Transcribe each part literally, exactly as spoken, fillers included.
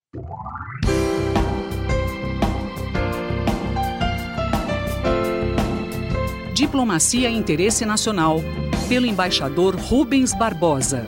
Diplomacia e Interesse Nacional, pelo embaixador Rubens Barbosa.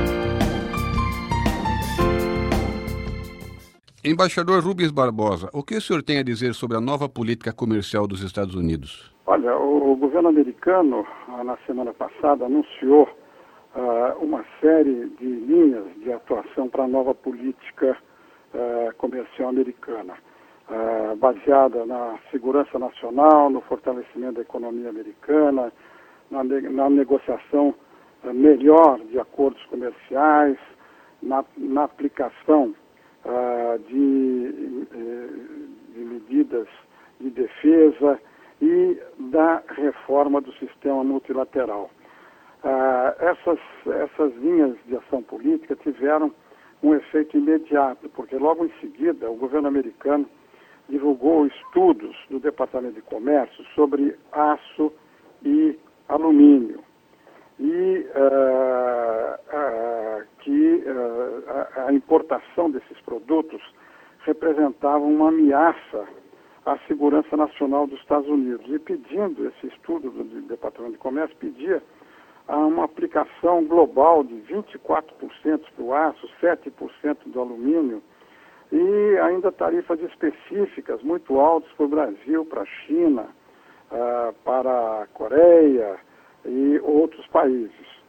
Embaixador Rubens Barbosa, o que o senhor tem a dizer sobre a nova política comercial dos Estados Unidos? Olha, o governo americano, na semana passada, anunciou uh, uma série de linhas de atuação para a nova política uh, comercial americana, uh, baseada na segurança nacional, no fortalecimento da economia americana, na, na negociação uh, melhor de acordos comerciais, na, na aplicação Uh, de, de medidas de defesa e da reforma do sistema multilateral. Uh, essas, essas linhas de ação política tiveram um efeito imediato, porque logo em seguida o governo americano divulgou estudos do Departamento de Comércio sobre aço e alumínio. E uh, uh, que uh, a, a importação desses produtos representava uma ameaça à segurança nacional dos Estados Unidos. E pedindo, esse estudo do, do Departamento de Comércio pedia a uma aplicação global de vinte e quatro por cento para o aço, sete por cento do alumínio e ainda tarifas específicas muito altas para o Brasil, para a China, uh, para a Coreia e outros países.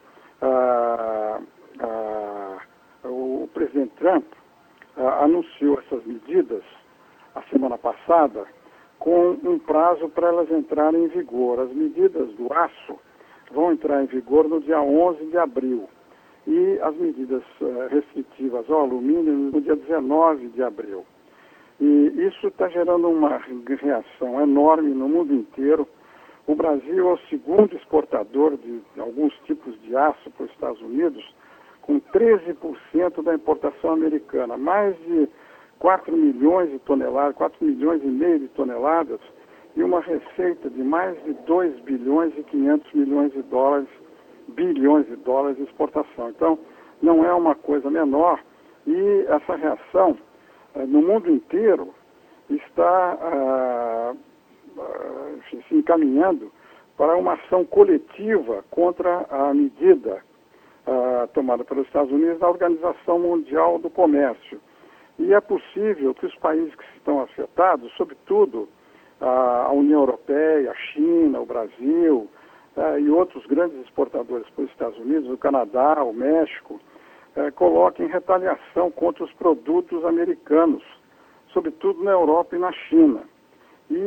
Ah, ah, o presidente Trump ah, anunciou essas medidas a semana passada com um prazo para elas entrarem em vigor. As medidas do aço vão entrar em vigor no dia onze de abril e as medidas ah, restritivas ao alumínio no dia dezenove de abril. E isso está gerando uma reação enorme no mundo inteiro. O Brasil é o segundo exportador de alguns tipos de aço para os Estados Unidos, com treze por cento da importação americana, mais de quatro milhões de toneladas, quatro milhões e meio de toneladas, e uma receita de mais de dois bilhões e quinhentos milhões de dólares, bilhões de dólares de exportação. Então, não é uma coisa menor, e essa reação, no mundo inteiro, está Ah, se encaminhando para uma ação coletiva contra a medida uh, tomada pelos Estados Unidos na Organização Mundial do Comércio. E é possível que os países que estão afetados, sobretudo uh, a União Europeia, a China, o Brasil uh, e outros grandes exportadores para os Estados Unidos, o Canadá, o México, uh, coloquem retaliação contra os produtos americanos, sobretudo na Europa e na China. E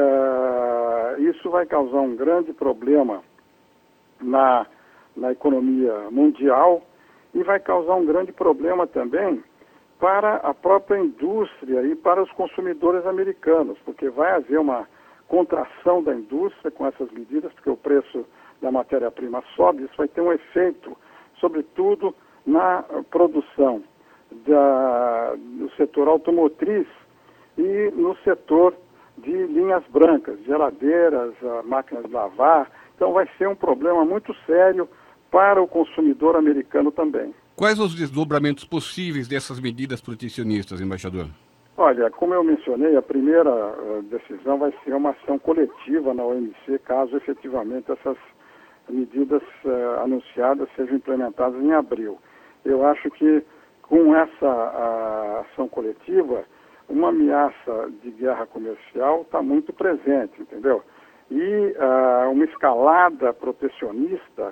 uh, isso vai causar um grande problema na, na economia mundial e vai causar um grande problema também para a própria indústria e para os consumidores americanos, porque vai haver uma contração da indústria com essas medidas, porque o preço da matéria-prima sobe. Isso vai ter um efeito, sobretudo, na produção da, do setor automotriz e no setor de linhas brancas, geladeiras, máquinas de lavar. Então vai ser um problema muito sério para o consumidor americano também. Quais os desdobramentos possíveis dessas medidas protecionistas, embaixador? Olha, como eu mencionei, a primeira uh, decisão vai ser uma ação coletiva na O M C, caso efetivamente essas medidas uh, anunciadas sejam implementadas em abril. Eu acho que com essa uh, ação coletiva, uma ameaça de guerra comercial está muito presente, entendeu? E uh, uma escalada protecionista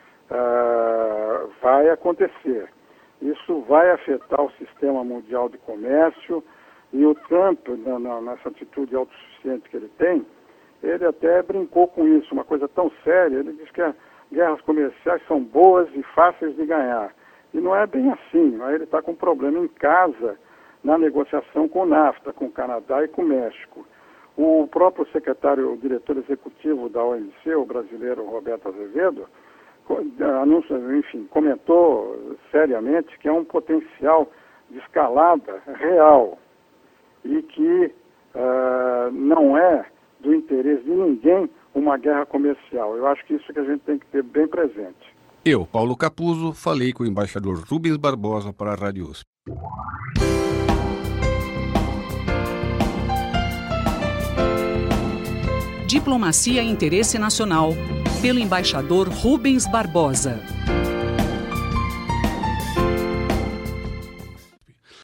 uh, vai acontecer. Isso vai afetar o sistema mundial de comércio e o Trump, na, na, nessa atitude autossuficiente que ele tem, ele até brincou com isso, uma coisa tão séria. Ele diz que as guerras comerciais são boas e fáceis de ganhar. E não é bem assim. Né? Ele está com um problema em casa, na negociação com o NAFTA, com o Canadá e com o México. O próprio secretário, o diretor executivo da O M C, o brasileiro Roberto Azevedo, anúncio, enfim, comentou seriamente que é um potencial de escalada real e que uh, não é do interesse de ninguém uma guerra comercial. Eu acho que isso que a gente tem que ter bem presente. Eu, Paulo Capuzzo, falei com o embaixador Rubens Barbosa para a Rádio U S P. Diplomacia e Interesse Nacional, pelo embaixador Rubens Barbosa.